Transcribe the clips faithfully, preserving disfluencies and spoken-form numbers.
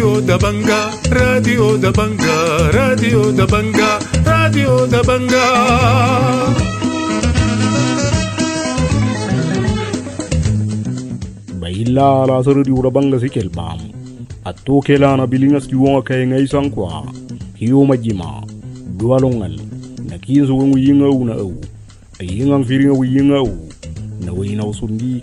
Radio Dabanga, Radio Dabanga, Radio Dabanga, Radio Dabanga. Baila la Radio Dabanga sikelbam. Atto kelana bilingas kiwonga kay ngay sankwa. Hiyo majima. Dualongal. Nakinso ngu yinga u na au. Ayingang firinga u yinga u. Na wina usundi.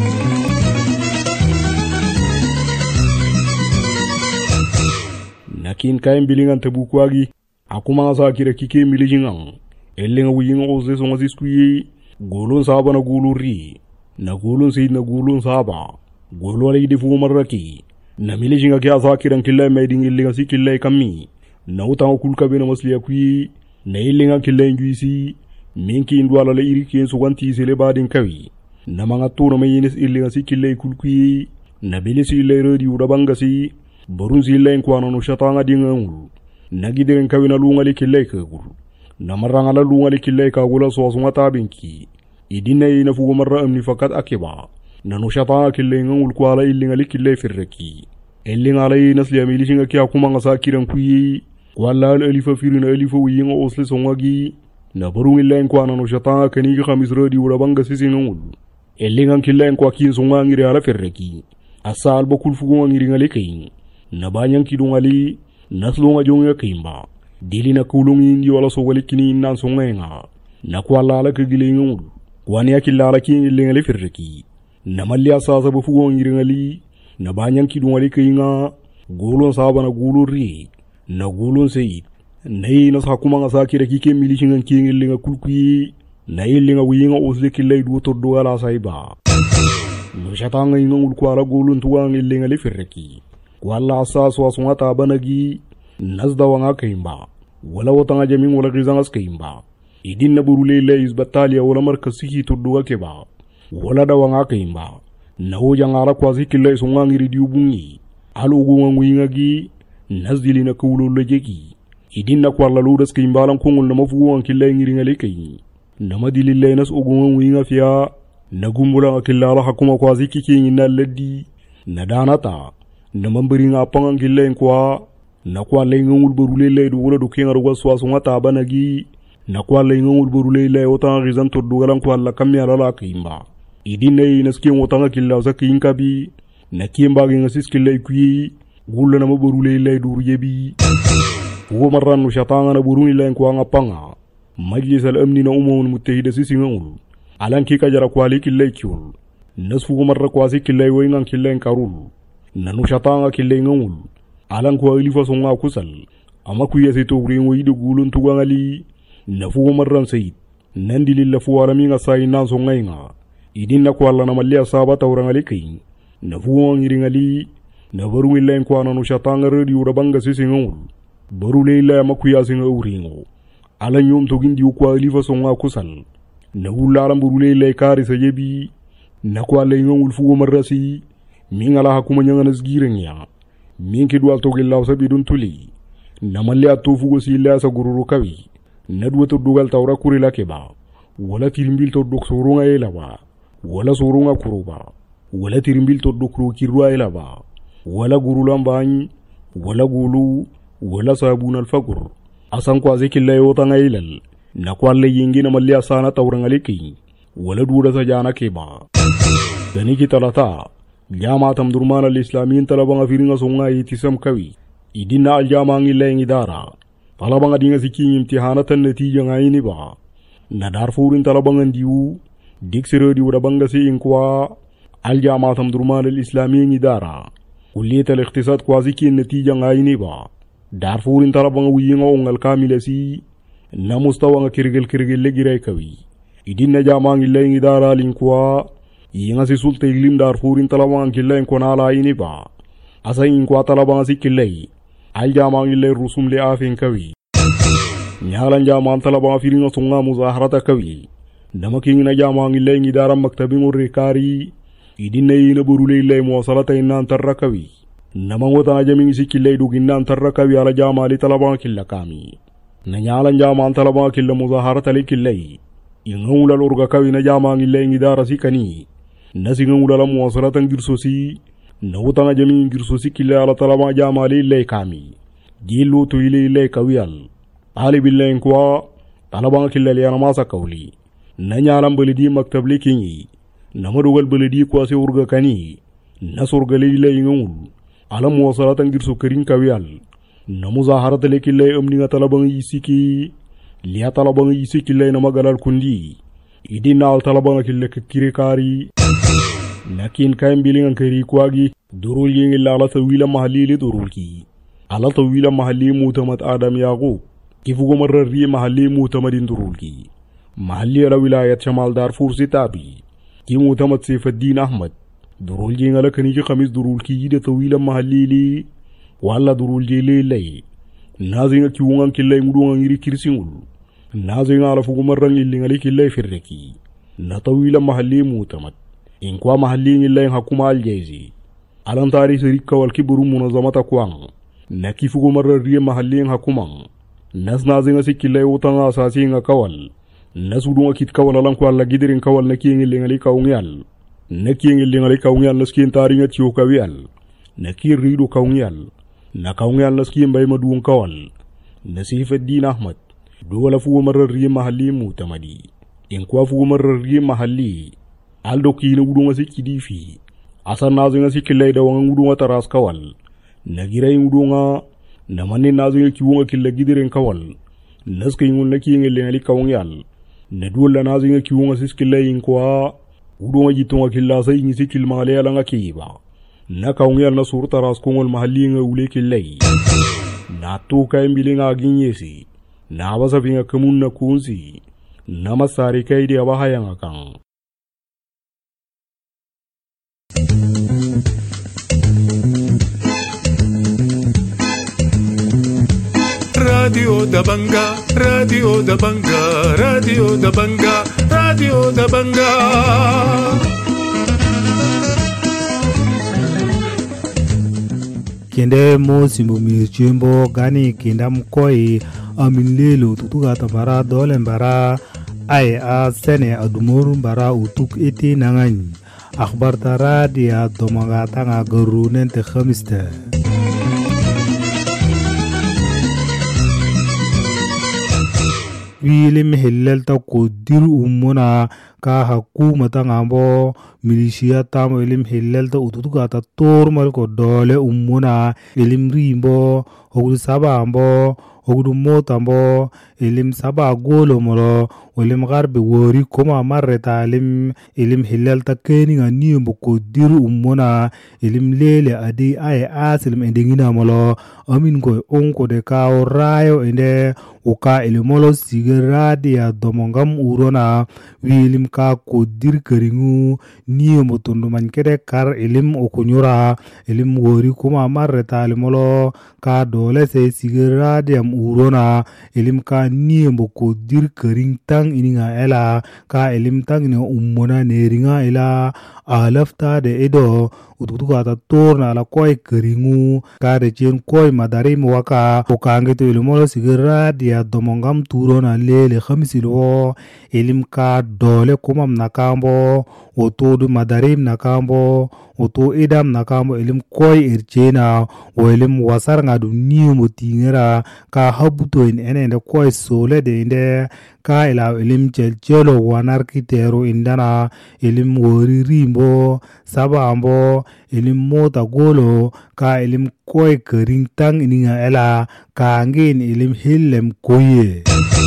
Nakin kain bilingan tebukwagi. Aku mga sakira kike milijingang. Elenga u yinga ose songa siskuye. Golon saba na guluri. Na golon sayid na golon saba. Golo alay di fugo maraki. Na milijinga kya sakirang kilay may ding ilinga si kilay kami. Na utang okulka bina masliya kuyi. Na ilinga kilay njuisi. Minki indwala la iri kien suwanti sile badin kawi. Na mga tuna may inis ilinga si kilay kulkuyi. Na bilisi ilay radi urabanga si. Barun si ilay nkwano no shatanga dinga ngul. Na gidiren kawi na lunga li kilay kagul. Na maranga la lunga li kilay kagula suwasunga tabinki. Idina ina fugo marra amni fakat akiba. Na no shatanga kilay ngul kwa la ilinga li kilay firreki. Ilinga la inas liya milishinga kia kumanga sa kiran kuyi. Kwa la alifa firina alifa uyinga osle songagi. Na barung ilayin kwa na no shatanga kaniki khamis radi urabanga sisi ngul. Ilinga kilayin kwa kin songa ngiri ala firreki. Asa alba kulfugo ngiri ngali kain. Na banyang kidungali. Naslunga jonga kaimba. Dili na kulungi indi wala so wali kini inan songa nga. Na kwa la ala kagili ngul. Kwa niya kilala kin ilinga li firreki. Na mali asasa bufugo ngiri ngali. Na banyang kidungali kainga. Golon saba na guluri. Na golon sayid. Na ina sa kumanga sa kira kike milishingan kieng ilinga kulkuyi. Na ilinga wiyinga osle kilay duotor do ala saiba. Nushatanga inga ulkwara golon tuwang ilinga li firreki. Kwa la asas wasunga tabanagi. Nasda wanga kaimba. Wala watanga jaming wala gizangas kaimba. Idin na burule ila izbatalia wala markasihi turduga keba. Wala da wanga kaimba. Na hoja ngara kwa zikila isunga ngiridi ubungi. Alu ugunga nguinga gi. Nasdili na kuulu lejeki. Idin na kwa laludas kaimbalang kungul na mafuguang kila ngiringa lekay. Na madilila inas ugunga nguinga fia. Na gumbula akilala hakuma kwa ziki kiengin na ledi. Na danata. Na mambiringa apangang kila kwa. Na kwa laingangul barule ila idugula dukenga ruga suwasunga tabanagi. Na kwa laingangul barule ila otanga rizan turdugalang kwa lakami alala kaimba. Idin na inas kieng otanga kila usa kiinkabi. Na kiemba gengasis kila ikuyi. Gula na mabarule ila iduru yebi. Ugo marran no shatanga na buruni ila kwa ngapanga. Majlis al-amni na umawun mutahida sisi ngangul. Alang kika jara kwa li kila ikiul. Nasfugo marra kwa si kila iwaingang kila inkarul. Na no shatanga kila ngangul. Alang kwa ilifa songa kusal. Ama kuya se togri ngoyido gulun tugangali. Nafugo marran sayid. Nandili la fuwara minga sayi nan songa inga. Idin na kwa la na malia sabata urangali kain. Nafugo ngiringali. Na baru ila kwa na no shatanga radi urabanga sisi ngangul. Baru leila makuya singa uringo. Ala nyom togindi ukwa ilifa songa kusal. Na hula baru leila kari sa yebi. Na kwa la ngangul fugo marrasi. Minga la hakuma nyanga nasgirenya. Minki dual togilla usabi dun tuli. Na mali atu fugo si ila sa gururu kawi. Na duwa turdugal taura kurila keba. Wala tirimbil torduk surunga elawa. Wala surunga kuruba. Wala tirimbil torduk rukirua elawa. Wala gurulambany. Wala gulu. Wala sabun alfagur. Asan kwa zikilla yota nga ilal. Na kwa le yingi na mali asana taurangaliki. Wala dura sa jana keba. Daniki talata. Jamaat Amdurman al-Islamiyin talabanga firinga songa itisam kawi. Idina al-jama ngila yung idara. Talabanga dinga siking imtihanatan natija nga iniba. Na Darfurin talabanga ndiu. Diksiro di urabanga si inkwa. Al-Jamaat Amdurman al-Islamiyin idara. Kulliyat al-ikhtisad kwa siking natija nga iniba. Darfurin talabanga wiyinga ongal kamila si. Na mustawa nga kirgil kirgil legiray kawi. Idina jama ngila yung idara linkwa. Yinga si sulta iglim Darfurin talabang kilay konala iniba. Asa inkwa talabang si kilay. Al jamang ilay rusum le afin kawi. Nyalan jamang talabang firinga sunga muzaharata kawi. Namaking na jamang ilay ngidaram maktabing urikari. Idin na ina burule ilay muwasalata inan tarra kawi. Namangota jaming si kilay duginan tarra kawi ala jamali talabang killa kami. Nanyalan jamang talabang killa muzaharata li kilay. Ingula lurga kawi na jamang ilay ngidara si kani. Nasingang ulala muwasalatan girsosi. na wutanga jami ngir so sikile ala talama jamali lay kami jilu to ile lay kawiyal ali billahi kwa talaba killal yana masa kauli na nyalam balidi maktab likinyi na madugal balidi kwa se urga kani na surga lay ngul ala muwasalata ngir so karin kawiyal na muzaharat lekille amni nga talaba yisiki liya talaba yisiki lay na magalal kundi idina al talaba kille kirikari lakin kayan bilin kari kwagi durul yin lala tawila mahalli li durul ki ala tawila mahalli mutamat adam yaqub kifugo marri mahalli mutamadin durul ki mahalli ala wilayat shamal darfur sitabi ki mutamat saifuddin ahmad durul yin ala kani ki khamis durul ki da tawila mahalli li wala durul jele lay nazinga ki wongan killay mudunga ngiri kirsingul nazinga ala fugo marran illingali killay firreki na tawila mahalli mutamat in kwa mahalli ngillayin hakuma aljaizi alan tari sirika wal kiburu munazamata kwang na kifugo mararriye mahalli hakuma nas nazinga sikillay utanga asasi nga kawal nas udunga kit kawal alan kwa lagidirin kawal na kiyengilling ali kaungyal na kiyengilling ali kaungyal naskin tari nga tiyo kawiyal na kirridu kaungyal na kaungyal naskin bay maduung kawal na Saifuddin Ahmad duwala fugo mararriye mahalli mutamadi in kwa fugo mararriye mahalli aldo kina udunga sikidifi asa nazinga sikillay da wanga udunga taras kawal na giray udunga na manni nazinga kiwunga killa gidiren kawal naska yingun na kiyenge lengali kawngyal na duwala nazinga kiwunga siskillay inkwa udunga jitunga killa sa yingi sikil male alanga kiba na kawngyal na sur taras kongol mahalli nga ule killay na tuka imbilinga ginyesi na abasa vinga kamun na kunsi na masari kaidi abahayanga kang Radio da Banga, Radio da Banga, Radio da Banga, Radio da Banga. Kende mo simbo mirchimbo gani kinda mkoi aminlelo tutuga tabara dole mbara ay a sene adumuru mbara utuk iti nanganyi akhbar tara dia domaga tanga garunen te khamiste wilim hillel ta kudir umuna ka hakuma tangambo milisia tam ilim hillel ta ututuga ta tormal ko dole umuna ilim rimbo hogu sabambo hogu motambo ilim saba golo moro ilim garbe wori koma marreta ilim ilim hillel ta keni ngani mbo kudir umuna ilim lele adi ay asilim endingina molo amin ko onko de ka rayo ende uka ilimolo sigaradi ya domongam urona wilim ka kodir keringu niyo motondo mankede kar ilim okunyura ilim wori kuma marreta ilimolo ka dole se sigaradi am urona ilim ka niyo mo kodir kering tang ininga ela ka ilim tang ni ummona neringa ela alafta de edo ututuka ta torna la koy keringu ka de chen koy madarim waka ukange to ilimolo sigaradi ya domongam turona lele khamisilo ilim ka dole kumam nakambo otodu madarim nakambo oto idam nakambo ilim koy irchena o ilim wasar ngadu niu mutingera ka habuto in ene koy sole de inde ka ila ilim chelchelo wanarkitero indana ilim wori rimbo sabambo ilim mota golo ka ilim koy kering tang ininga ela ka ngin ilim hillem koye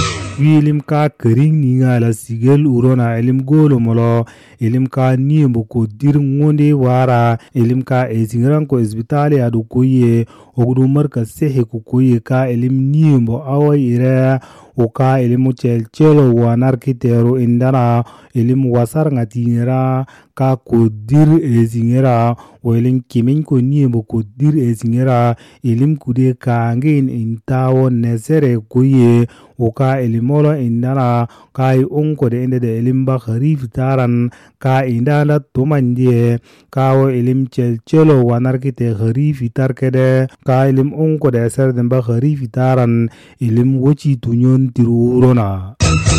wilim ka kering ninga la sigel urona ilim golo molo ilim ka nimbo ko dir ngonde wara ilim ka ezingran ko hospitali adu koye ogudu marka sehe ko koye ka ilim nimbo awai ire uka ilim chel chelo wanarkitero indana ilim wasar ngatinera ka kodir ezingera oilim kimin ko nimbo kodir ezingera ilim kude ka ngin intawo nesere koye uka ilimolo indana kai onko de inde de ilim ba kharif taran ka indala tumandie kawo ilim chel chelo wanarkite kharif tarkede ka ilim onko de ser de ba kharif taran ilim wochi tunyon tirurona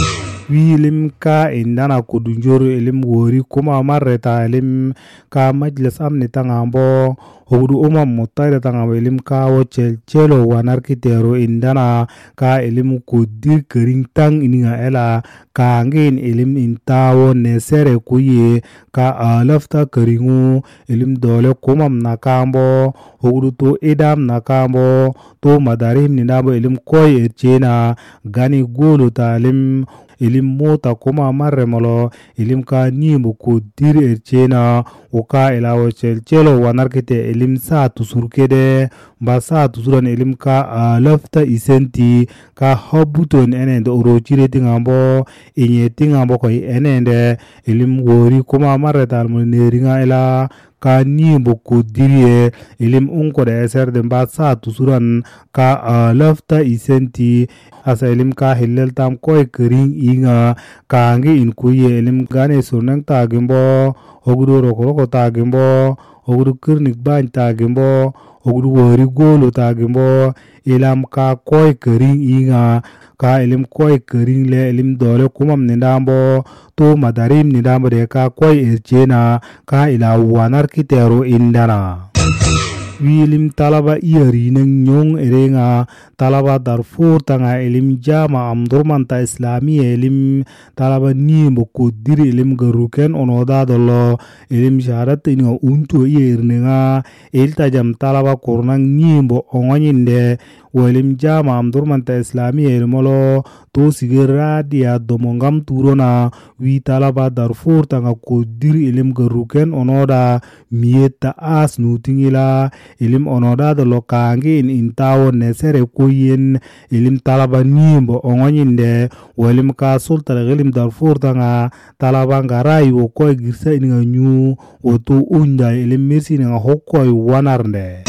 wi lim ka indana kudunjor lim wori kuma marreta lim ka majlis amni tangambo Ogudu umam mutayda tangam elim ka wo chel chelo wanarkitero indana ka elim kudir kering tang ininga ela ka ngin elim intawo nesere kuye ka alafta keringu elim dole kumam nakambo ogudu to edam nakambo to madarim ninabo elim koy etchena gani golo talim elim mota kuma marremolo elim ka nimu kudir etchena uka elawo chel chelo wanarkite elim sa tusurkede ba sa tusuran elim ka alafta isenti ka habuton enende orochire tingambo inye tingambo koy enende elim wori kuma marretal mo neringa ela ka nimbo kudirie elim unko de eser de ba sa tusuran ka alafta isenti asa elim ka hillel tam koy kering inga ka ngi in kuye elim gane sunang tagimbo ogudo roko tagimbo ogudu kirnik ban tagimbo ogudu wori golo tagimbo elam ka koy kering inga ka elim koy kering le elim dole kumam nindambo to madarim nindambo de ka koy erchena ka ila wanar kitero indana wilim talaba iyari nang nyong erenga talaba Darfur tanga elim jama amdurman ta islami elim talaba nimbo kudir elim garuken onoda dolo elim syarat inga untu iyernenga el tajam talaba kornang nimbo ongonyinde welim jama amdurman ta islami elmolo to sigera dia domongam turona wi talaba Darfur tanga kudir elim garuken onoda mieta as nutingila elim onoda de lokangi in intawo nesere kuyen elim talaba nimbo ongonyinde welim ka sulta gelim Darfur tanga talaba ngarai wo koy girsa inga nyu wotu unda elim mersi nga hokkoy wanarnde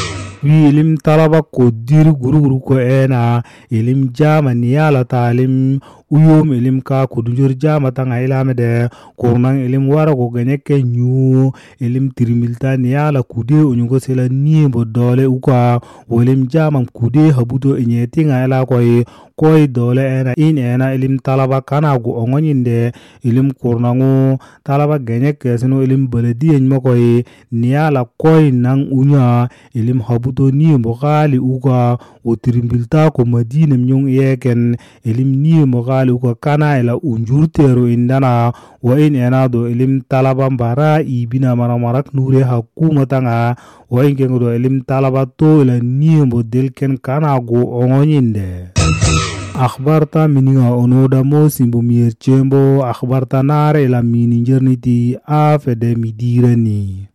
wi elim talaba ko dir guruguru ko ena elim jama niyala talim uyom elim ka kudunjur jama tanga ilamede kornang elim wara ko ganyeke nyu elim tirimilta niyala kude unyugo sela nimbo dole uka welim jama kude habuto inyeti nga ela koy koy dole ena in ena elim talaba kana gu ongonyinde elim kornangu talaba ganyeke sino elim baladiyen makoy niyala koy nang unya elim habuto nimbo gali uka o tirimilta ko madina mnyong yeken elim nimbo gali uka kana ela unjurtero indana wa in ena do elim talaba mbara ibina maramarak nure hakuma tanga wa in kengo do elim talaba to ela nimbo delken kana gu ongonyinde akhbarta mininga onoda mo simbo mier chembo akhbarta nare la mininjerniti afede midirani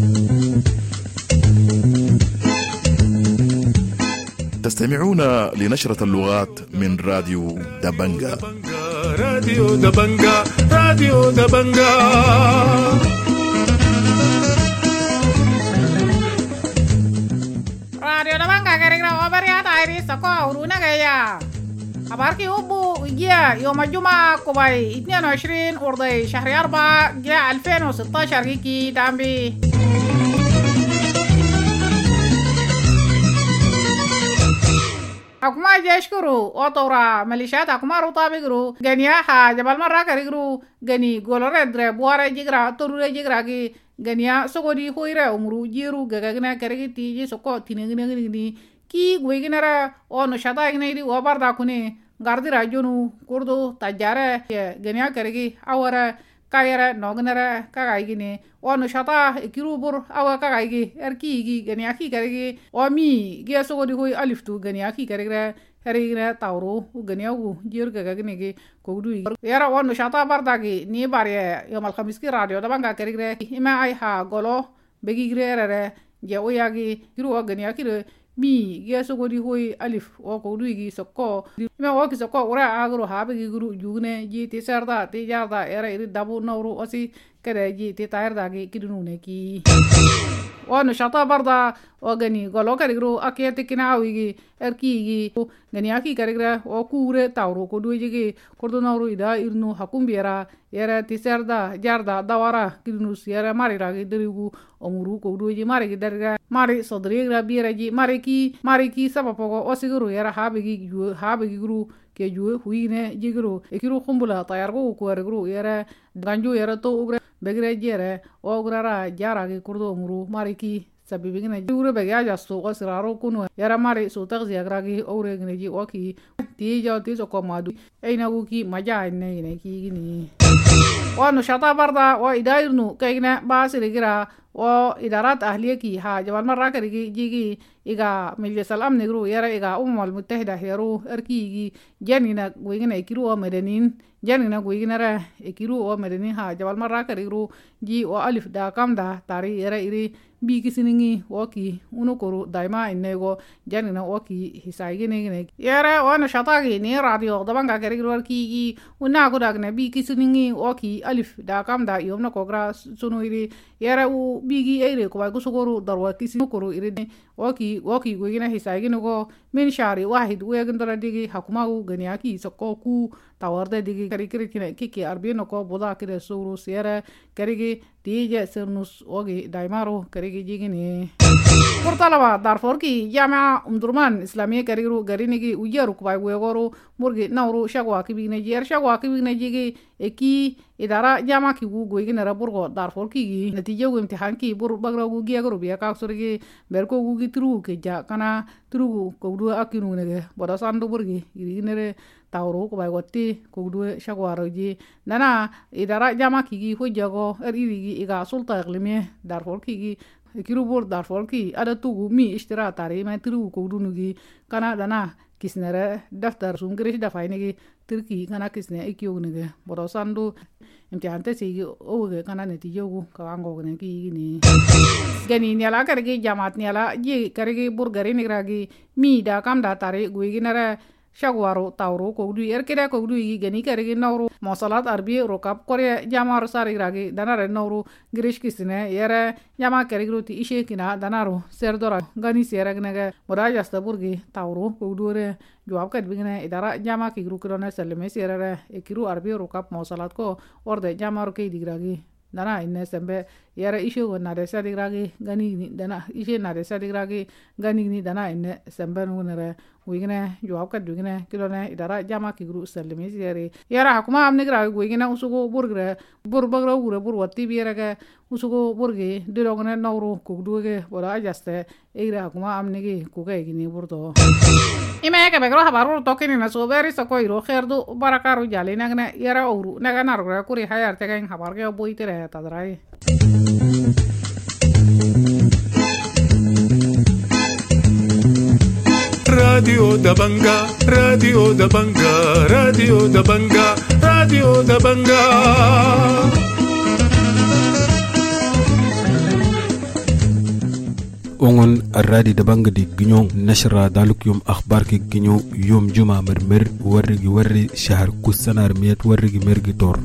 تستمعون لنشرة اللغات من راديو دبنجا. راديو دبنجا راديو دبنجا راديو دبنجا كرينا وبريا تايري سكوا ورونا جايا أباركي أبو جاء يوم الجمعة كوباي اثنين وعشرين أرضي شهر أربعة جاء ألفين وستة عشر كي تامبي حكومة جيشكرو أطورا ميليشيات حكومة روطا بيجرو غنيا ها جبل مرة كريجرو غني غولورة دري بوارة جيجرا تورورة جيجرا كي غنيا سوكودي خويرة أمرو جيرو غغغنا كريجي تيجي سوكو تينيغنيغني كي غويغنرا أو نشاطا غنيري وباردا كوني غاردي راجونو كوردو تجارة غنيا كريجي أورا kayara nognara kagaigini wanu shata kirubur awa kagaigi erkigi ganiaki karigi wami gia sogodi hoi aliftu ganiaki karigra harigra tawro ganiagu jir gagagini gi kogdu yara wanu shata bardagi ni bare yomal khamis ki radio dabanga karigra ima ai ha golo begigre rere je oyagi kiru ganiaki re mi gia sogodi hoi alif o kogdu gi sokko me o ki sokko ora agro habe gi guru jugne ji ti sarda ti jarda era iri dabu nawru osi kede ji ti tayarda gi kidunu ne ki wanu shata barda o gani golo karigru akiyati kinawi gi erki gi gani aki karigra o kure tawru ko duji gi kordo nawru ida irnu hakumbera era ti sarda jarda dawara kidunu siara marira gi derigu omuru ko duji mari gi deriga mari sodrigra biraji mari ki mari ki sabapo osiguru era habe gi habe gi guru ke juwe huine jigru ikiru kumbula tayargo kuargru yere ganju yere to ugre begre jere o ugrara jara ki kurdo muru mariki sabibigina jure begya jasto o siraro kuno yara mari so tagzi agragi ore gneji oki ti jati so komadu eina uki maja ne ne ki gini wano shata barda o idairnu kaina basirigira o idarat ahliyaki ha jabal marra karigi jigi iga majlis al-amn gru yara iga umma al-muttahida heru erkigi janina gwigina ikiru o medenin janina gwigina ra ikiru o medenin ha jabal marra karigru ji o alif da kamda tari yara iri bi kisiningi oki unukuru daima innego janina oki hisaigine gine yara wana shatagi ni radio dabanga karigru erkigi una kudagne bi kisiningi oki alif da kamda yomna kogra sunu iri yara u bigi eire ko ba kusukuru darwa kisinukuru iri oki oki gwigina hisaigine go min shari wahid wegndara digi hakumagu ganiaki sokoku tawarde digi karikiri kine kiki arbino ko boda kire suru sere karigi tije sernus ogi daimaro karigi jigini portalaba darfor ki jama umdurman islamiye karigiru garinigi ujaru ko ba wegoro murgi nawru shagwa kibine jer shagwa kibine jigi eki idara jama ki gu gwigina raburgo darfor ki natije gu imtihan ki bur bagra gu giagru biya ka surgi berko gu gitru ke ja kana tru ko du akinu nege boda sandu burgi irinere tawro ko bay gotti ko du shagwaro ji nana idara jama ki gi hojago erigi iga sulta iqlimi darfor ki gi kiru bur darfor ki ada tugu mi ishtira tari ma tru ko du nugi kana dana kisnere daftar sungrish dafainigi turki kana kisne ikyo nege boda sandu imtihante sigi oge kana netijogu kawango ne ki ni gani nyala kargi jamat nyala ji kargi burgari nigragi mi da kam da tare guigi nare shagwaro tawro ko du erkira ko du yi gani kargi nawro mosalat arbi rokap kore jamar sarigragi danare nawro grish kisne yere jama kargi ruti ishe kina danaro serdora gani seragnege moraja staburgi tawro ko dure jawab kat bingine idara jama ki gru kirone selme serere ekiru arbi rokap mosalat ko orde jamar ke digragi dana inne sembe yara ishe go na desa digragi gani ni dana ishe na desa digragi gani ni dana inne sembe ngunere wigine jawab kat bingine kirone idara jama ki gru selme sere yara hakuma amne gragi wigine usugo burgre bur bagra ure bur watti bierege usugo burgi dirogone nawru kugduge bora ajaste eira hakuma amne gi kuge gini burdo ime ke begro habaru tokini na soberi sokoiro kherdu barakaru jali nagne yara oru naga nargra kuri hayar tegen habar ge boitere tadrai Radio da Banga, Radio da Banga, Radio da Banga, Radio da Banga. ongon arradi da banga di ginyon nashra daluk yom akhbar ki ginyo yom juma mermer warrigi warri shahar kusanar miyat warrigi mergi tor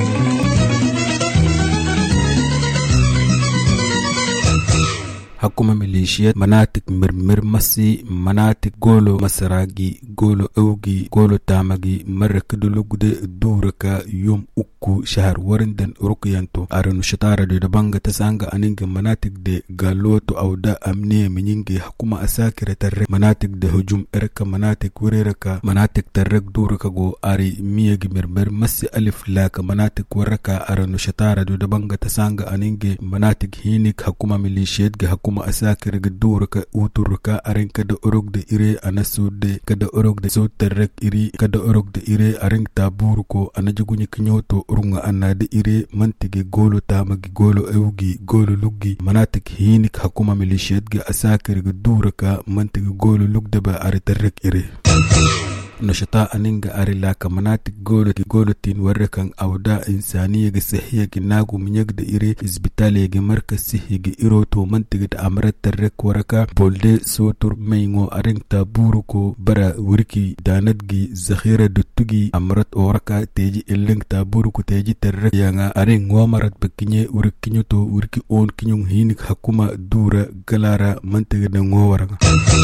hakuma milishiyat manatik mirmir masi manatik golo masaragi golo awgi golo tamagi marakdulu gude duraka yom ukku shahar warindan rukiyanto aranu shatara de banga tasanga aninga manatik de galoto awda amniya minyingi hakuma asakira tarre manatik de hujum erka manatik wireraka manatik tarrek duraka go ari miyagi mirmir masi alif laka manatik waraka aranu shatara de banga tasanga aninga manatik hinik hakuma milishiyat ga hakuma kuma asakir gdur ka utur ka arin kada orog de ire anasude kada orog de soterrek iri kada orog de ire arin tabur ko anajugunyi kinyoto urunga anade ire mantige golo tamagi golo ewgi golo luggi manatik hinik hakuma milishiyat ga asakir gdur ka mantige golo lugde ba ariterrek ire nashata aninga arila ka manatik golo ki golo tin warrakan awda insaniya ga sahiya ki nagu minyag da ire isbitali ga marka sihi ga iroto mantiga da amrat tarrek waraka bolde sotur maingo arin taburu ko bara wurki danad gi zakhira duttugi amrat waraka teji elleng taburu ko teji tarrek yanga arin ngomarat bakinye urkinyo to urki on kinyung hinik hakuma dura galara mantiga da ngowaranga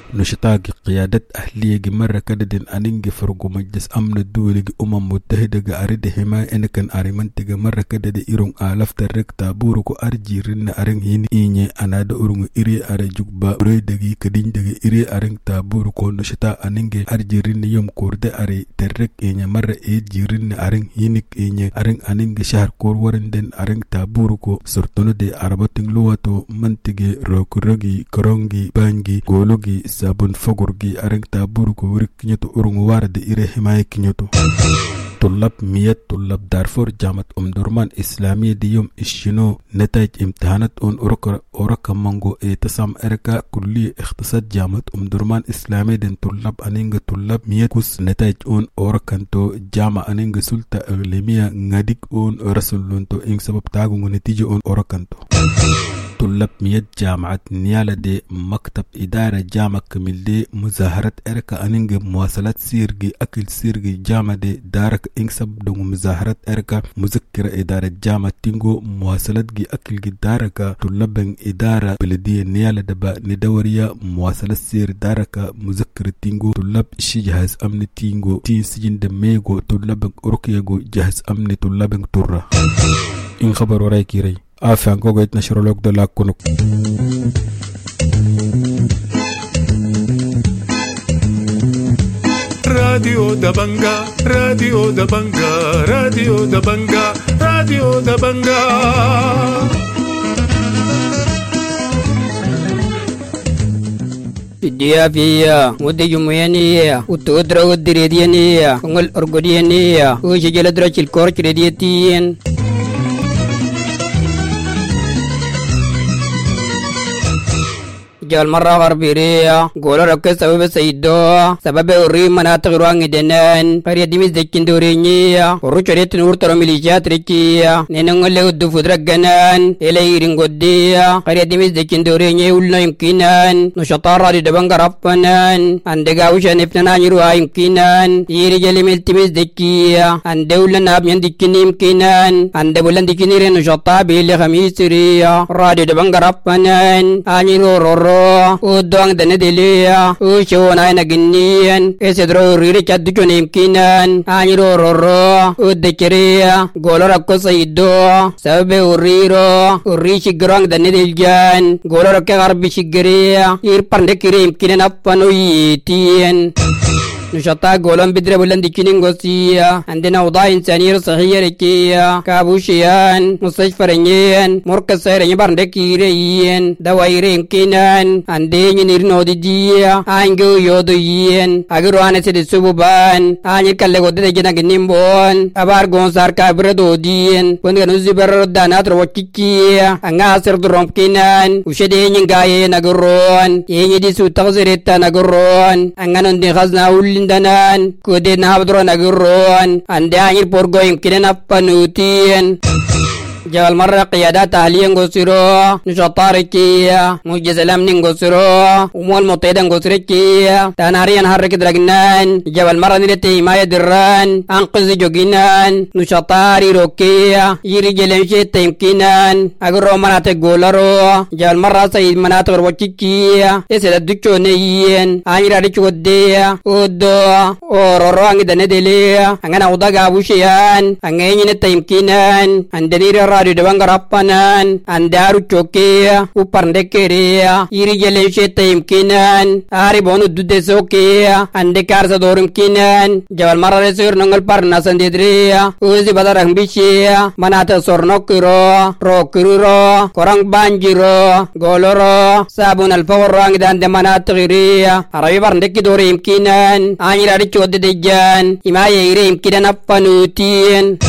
نشطاق قيادة أهلية مرة كددن أنينج فرقو مجلس أمن الدولي أمم متحدة أريد حماية إن كان أريمنتك مرة كدد إيرون آلاف ترك تابوركو أرجي رن أرين هين إني أنا دورون إري أري جوبا بريدغي كدين دغي إري أرين تابوركو نشطا أنينج أرجي رن يوم كورد أري ترك إني مرة إيجي رن أرين هينك إني أرين أنينج شهر كور ورندن أرين تابوركو سرطنو دي أربطن لواتو منتجي روكروغي كرونغي بانجي غولوغي sabon fogurgi areng taburu ko wuri kinyoto urungu warde ire himaye kinyoto طلاب ميات طلاب دارفور جامعة أم درمان إسلامية دي يوم إشينو نتائج امتحانات أون أوركا أوركا مانغو إتسام إركا كلية اختصاص جامعة أم درمان إسلامية دين طلاب أنينغ طلاب ميات كوس نتائج أون أوركانتو جامعة أنينغ سلطة إغليمية ناديك أون رسولونتو إنك سبب تاغو نتيجة أون أوركانتو طلاب ميات جامعة نيالة دي مكتب إدارة جامعة كميل دي مظاهرة إركا أنينغ مواصلات سيرجي أكل سيرجي جامعة دي دارك إنسب دو مظاهرة إركا مذكرة إدارة جامعة تينغو مواصلات جي أكل جي داركا طلاب إدارة بلدية نيالة دبا ندوريا مواصلات سير داركا مذكرة تينغو طلاب شي جهاز أمن تينغو تين سجن دميغو طلاب أوروكياغو جهاز أمن طلاب تورا إن خبر ورايكي ري آفان كوغو يتنشر لوك دلاك كونوك راديو دبنجا راديو دبنجا راديو دبنجا راديو دبنجا Dia via, mudi jumuyaniya, utudra udredianiya, ungul orgodianiya, ujijala drachil korch rediatien. جال مرة غربيرية قولوا ركز سبب سيدو سبب الريم مناطق روانج دنان قرية دميز دكين دورينية وروش ريت نور ترى ميليشيات ركية نينغل له الدفود رجنان إلى رينغودية قرية دميز دكين دورينية ولا يمكنان نشطار رادي دبان غرفنان عندك وش نفتنا نروها يمكنان يرجع ملتميز دكية عند ولا نابين دكين يمكنان عند ولا دكين رين نشطار بيل خميسرية رادي دبان غرفنان أنيرو رورو ودوang dana delia ushona na ginnian esedro riri chaddu nimkinan anyiro roro uddekeria golora ko saido sabe uriro urishi grang dana deljan golora ke garbi shigeria ir pande kirim kinan apano yitien نشطا قولن بدر بلند كينين غوسيا عندنا وضع إنسانية صحية ركية كابوشيان مستشفى رنيان مركز سيرين باردكيريين دوايرين كينان عندنا نيرنو ديجيا عنجو يودويين أجروانا سيد سبوبان عني كله قد تجينا كنيمبون أبار غونسار كابردو دين كونغ نزبر دانات روكيكيا أنغاسر دروم كينان وشدين ينغاي نغرون ينجي سو تغزريتا نغرون أنغانون دي خزنا lindanan kude na abdro nagurron ande angir porgo yumkinen appanutin جال مرة قيادات أهلية غسرو نشطاركية مجلس الأمن غسرو ومول مطيدا غسركية تناريان حرك درجنان جبل مرة نلتي ما يدران أنقذ جوجينان نشطاري روكية يرجع لمشي تيمكنان أجرو مناطق غولرو جال مرة سيد مناطق روكيكية يسد الدكتونيين أنير أريكودية ودو أورورو أنجي دندلية أنجنا وضع أبوشيان أنجي نتيمكنان عندني radio debang garapanan andaru chokia uparnde keria iri jele shete imkinan ari bonu dude sokia ande karsa dorum kinan jawal marare sur nangal parna sandedria uzi badarang bishia manata sornokiro rokiro korang banjiro goloro sabun alfawarang dan de manata giria arabi parnde kidore imkinan anira ri chodde dejan imaye ire imkinan appanutin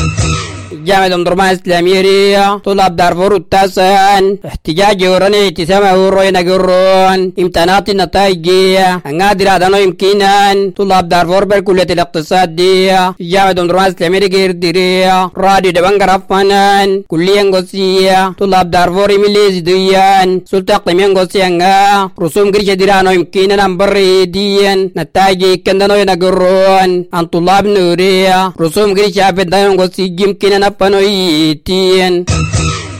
جامعة أم درمان إسلامية طلاب دارفور التاسعان احتجاج ورني اتسامة وروينا قرون امتحانات النتائجية انقادر هذا يمكنان طلاب دارفور بالكلية الاقتصادية جامعة أم درمان إسلامية غير ديرية راديو دبان غرفانان كلية انقصية طلاب دارفور إميليز ديان سلطة اقليمية انقصية رسوم قريشة ديرانو يمكنان امبريديان نتائجي كندانو ينقرون عن طلاب نورية رسوم قريشة فدان انقصي يمكنان apanoitin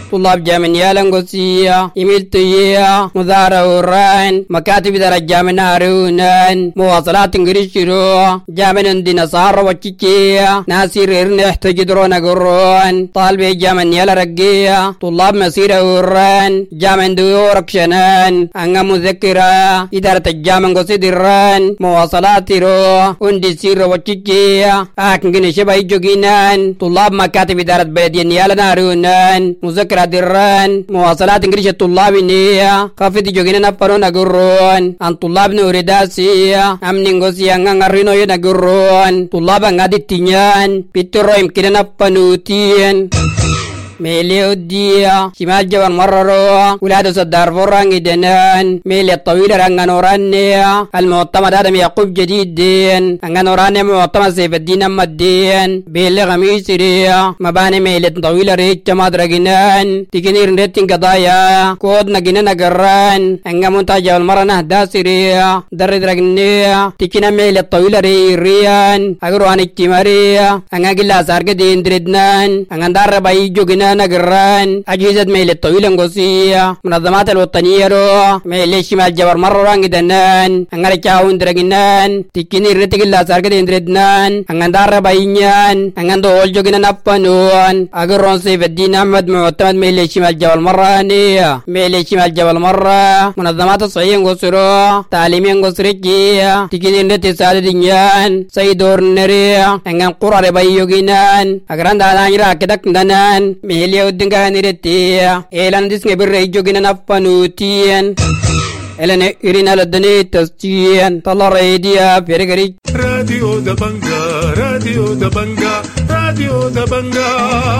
طلاب جامعة لنقصية إميلتية مدارة وران مكاتب درجة جامعة رونان مواصلات انجريشيرو جامعة ديناصار وتشيكية ناصر إرنح تجدرون قرون طالب جامعة لرقية طلاب مسيرة وران جامعة ديورك شنان أنغا مذكرة إدارة الجامعة قصيدران مواصلات رو اندسير وتشيكية أكنجن شبه جوجينان طلاب مكاتب إدارة بلدية نيالا نارونان مذكرة دران مواصلات انجريش الطلاب نية خافت جوجينان أفرون أقرون أن طلاب نورداسية أمن نغسي أنغارينو ينقرون طلاب أنغادي التنيان بيترو يمكننا نفنوتين ميلي الدية شمال جبل مررو ولاد صدار فرانج دنان ميلي الطويل رانغانورانيا المعتمد آدم يعقوب جديد دين رانغانورانيا معتمد سيف الدين أما الدين بيلي غميسريا مباني ميلي طويل ريتش مادرقنان تكنير نرتين قضايا كود نقنا نقران أنغا منتاج جبل مرنا هداسريا درد رقنيا تكنا ميلي الطويل ريريان أقروان اجتماريا أنغا قلا سارك دين دردنان أنغا دار باي جوغنا نقران أجهزة ميل الطويلة نقصية منظمات الوطنية رو ميل شمال جبر مرة رانج دنان أنغار كاون درقنان تكيني رتق الله سارك دين دردنان أنغان دار باينيان أنغان دول جوغنا نبانون أقرون سيف الدين أحمد معتمد ميل شمال جبل مرة نية ميل شمال جبل مرة منظمات الصحية نقصرو تعليمية نقصريكية تكيني رتق سادة دنيان سيدور نرية أنغان قرار بايوغينان أقران دادان راكدك دنان ميليو دنگا نيرتيا إيلان ديس نبري جوجنا نفانوتيان إلان إرينا لدني تستيان طلع ريديا بيرغري راديو دبنجا راديو دبنجا راديو دبنجا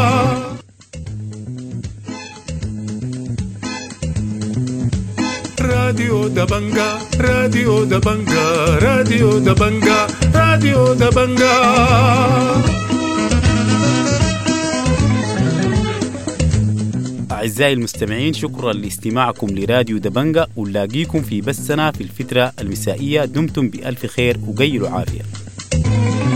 راديو دبنجا راديو دبنجا راديو دبنجا راديو دبنجا أعزائي المستمعين، شكرا لاستماعكم لراديو دبنجا، ونلاقيكم في بثنا في الفترة المسائية. دمتم بألف خير وقيلوا عافية.